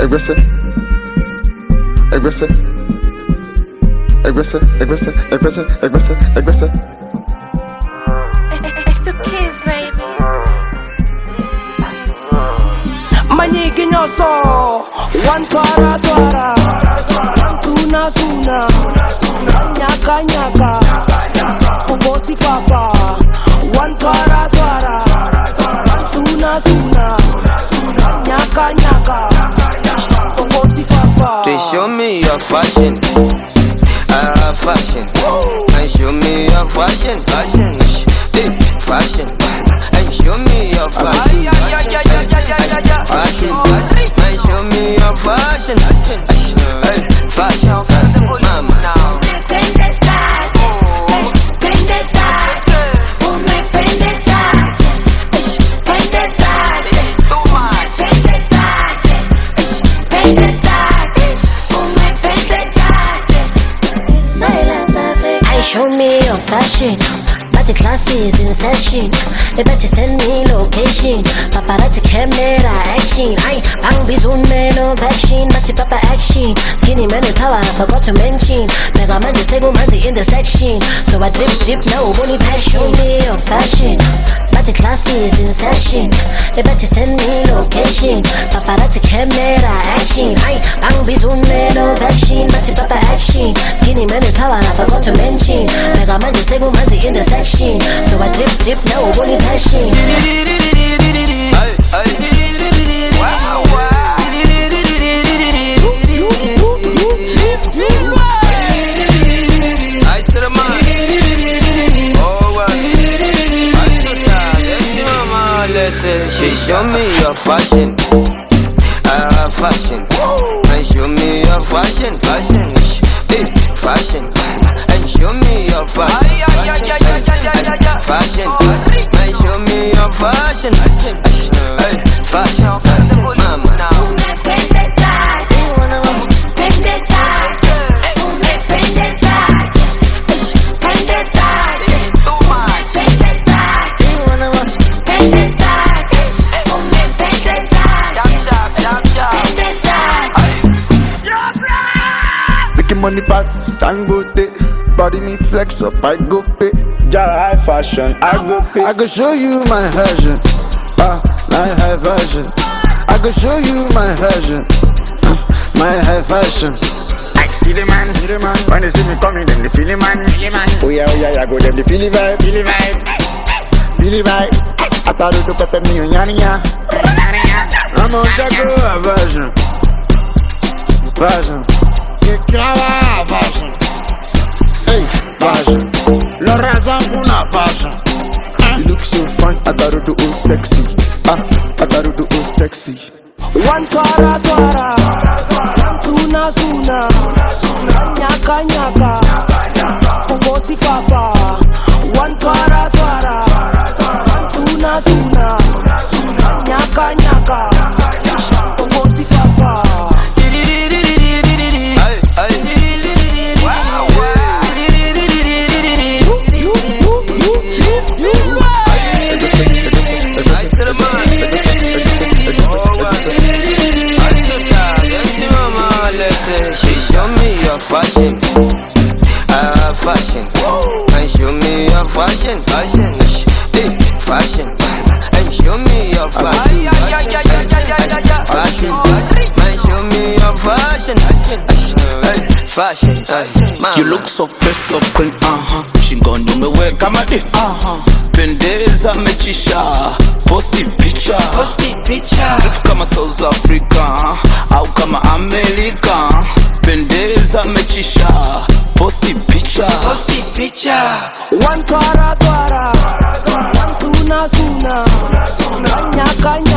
aggressive, aggressive, aggressive, aggressive, aggressive, aggressive, aggressive. It's the kids, baby. Manyiki nyoso, one twara, suna, nyaka, ubosi papa. One twara, suna, nyaka, ubosi papa. They show me your fashion, I love fashion. And show me your fashion, fashion, and show me your fashion, fashion, and show me your fashion, fashion, mama. Show me your fashion, but the class is in session. They better send me location. Paparazzi camera action. Bang bizun no vaccine, but the papa action. Skinny man in power, I forgot to mention. Mega man the same man in the section. So I drip, no money passion. Show me your fashion, but the class is in session. They better send me location. Paparazzi camera action. Bang bizun no vaccine, but the papa action. Skinny man in power, I forgot to mention. Mega man the same man in the section. So I drip, no money passion. Wow. I said, man. Oh, wow. She show me your fashion, I love fashion. And show me your fashion, fashion, and show me your fashion, fashion, and show me your fashion, fashion, mama. Money pass, tango take. Body me flex up, I go pay. Jara high fashion, I go pay. I go show you my version, my high version. I go show you my version, my high fashion. I see the man. When they see me coming, them they feel the man. Oh yeah, I go them they feel the vibe. I thought you put me on yanya. I'm on Jago version. Fashion. Hey, fashion. Lorenzo Puna fashion. You look so fine, I thought you do all sexy. I thought you do all sexy. One twara, suna, nyaka, ubosi papa. One twara, suna, nyaka, ubosi papa. She show me your fashion, I love fashion. And show me your fashion, fashion, and show me your fashion, fashion, and show me your fashion, fashion. You look so fresh, so clean, She gon' do me well, come at it, Pendeza mechisha, posti picture. Trip kama South Africa, au kama America. Pendeza mechisha, posti picture. One twara, suna, nyaka.